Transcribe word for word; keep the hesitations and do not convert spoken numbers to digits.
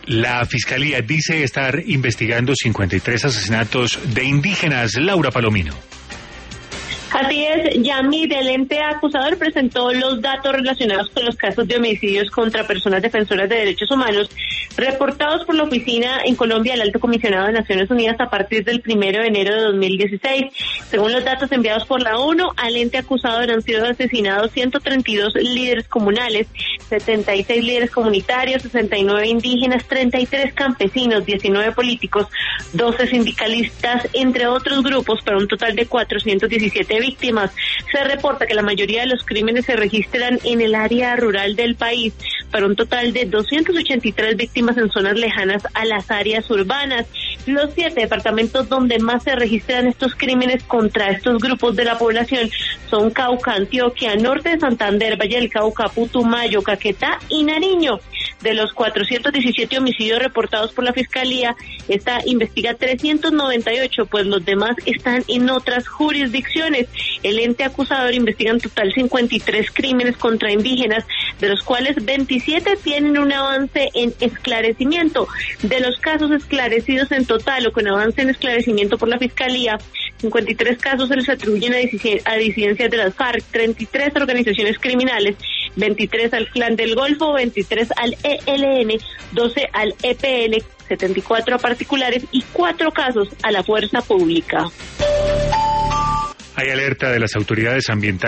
La Fiscalía dice estar investigando cincuenta y tres asesinatos de indígenas. Laura Palomino. Así es, Yamid, el ente acusador, presentó los datos relacionados con los casos de homicidios contra personas defensoras de derechos humanos reportados por la oficina en Colombia del Alto Comisionado de Naciones Unidas a partir del primero de enero de dos mil dieciséis. Según los datos enviados por la ONU, al ente acusador han sido asesinados ciento treinta y dos líderes comunales, setenta y seis líderes comunitarios, sesenta y nueve indígenas, treinta y tres campesinos, diecinueve políticos, doce sindicalistas, entre otros grupos, para un total de cuatrocientas diecisiete víctimas. Se reporta que la mayoría de los crímenes se registran en el área rural del país, para un total de doscientas ochenta y tres víctimas en zonas lejanas a las áreas urbanas. Los siete departamentos donde más se registran estos crímenes contra estos grupos de la población son Cauca, Antioquia, Norte de Santander, Valle del Cauca, Putumayo, Caquetá y Nariño. De los cuatrocientos diecisiete homicidios reportados por la Fiscalía, esta investiga trescientos noventa y ocho, pues los demás están en otras jurisdicciones. El ente acusador investiga en total cincuenta y tres crímenes contra indígenas, de los cuales veintisiete tienen un avance en esclarecimiento. De los casos esclarecidos en total o con avance en esclarecimiento por la Fiscalía, cincuenta y tres casos se les atribuyen a, disi- a disidencias de las FARC, treinta y tres organizaciones criminales, veintitrés al Clan del Golfo, veintitrés al E L N, doce al E P L, setenta y cuatro a particulares y cuatro casos a la fuerza pública. Hay alerta de las autoridades ambientales